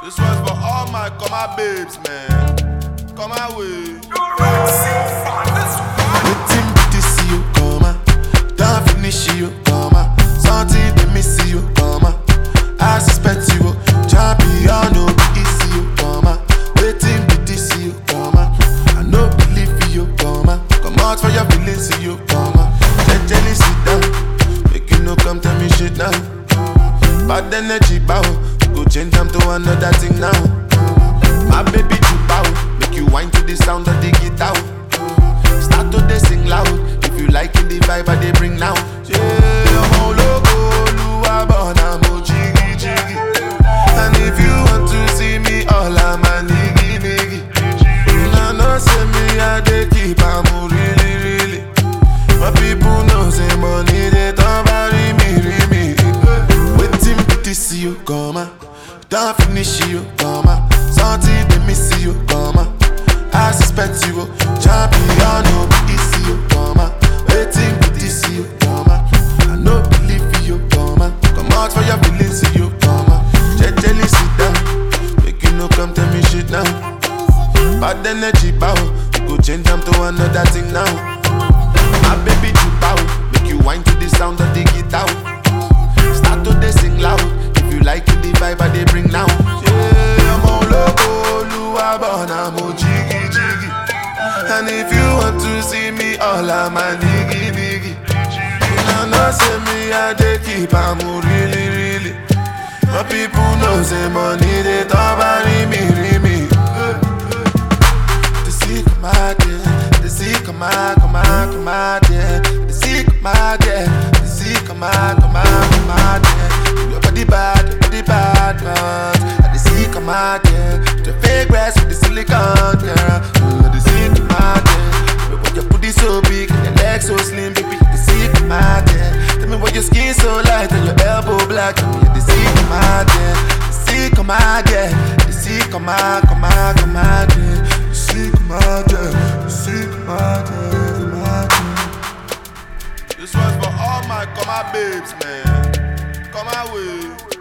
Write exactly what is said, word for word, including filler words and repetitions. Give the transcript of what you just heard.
This one's for all my comma babes, man. Come away. Waiting to see you come on. Don't finish you come on. Something they miss you come on. I suspect you champion no be easy you come on. Waiting to see you come on. I no believe you come on. Come out for your feelings see you come on. Gently sit down. Make you no come tell me shit now. Bad energy bow. Go change them to another thing now. My baby you bow. Make you whine to the sound of the guitar. Start to they sing loud. If you like it, the vibe I they bring now. Yeah, I'm all logo, Lua Bona, mo jiggy jiggy. And if you want to see me, all I'm a niggy niggy. You know, say me, I they keep, I'm really, really. My people know, say money, they don't bury me, me. Waiting to see you come on. Don't finish you come on. Something they miss you come on. I suspect you champion no be easy you come on. Waiting to see you come on. I no believe you come on. Come out for your feelings see you come on. Gently sit down. Make you no come tell me shit now. Bad energy bow. Go change them to another thing now. My baby you bow. Make you whine to the sound of the guitar. Start to they sing loud. If you like it, the vibe I they bring now. Yeah, I'm all logo, Lua Bona, mo jiggy jiggy. And if you want to see me, all I'm a niggy niggy. You know, say me, I they keep, I'm really, really. My people know, say money, they don't bury me, me. The sick of my dear, the sick of my, come on, come on, dear. The sick of my dear, the sick of my, come on, come on, dear. Your body bad, your body bad, man. The sick of my dear, the fake breast with the silicone, girl. The sick of my dear, but your booty so big and your legs so slim, baby. The sick of my dear, tell me why your skin so light and your elbow black. Tell me the sick of my dear, the sick of my dear, the sick of my, come on, come on, dear. The sick of my dear, the sick of my dear, my dear. This one's for all my comma babes, man. Come away.